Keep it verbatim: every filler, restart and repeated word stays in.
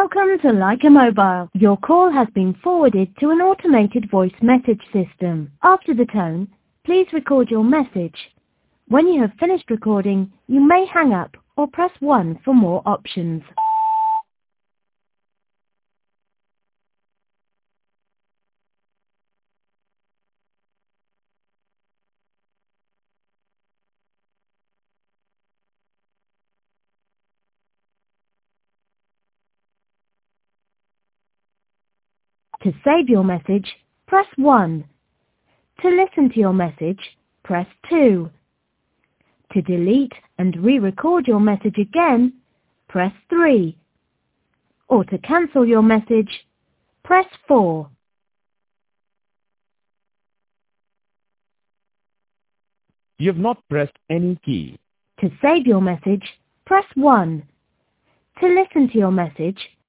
Welcome to Leica Mobile. Your call has been forwarded to an automated voice message system. After the tone, please record your message. When you have finished recording, you may hang up or press one for more options. To save your message, press one. To listen to your message, press two. To delete and re-record your message again, press three. Or to cancel your message, press four. You have not pressed any key. To save your message, press one. To listen to your message,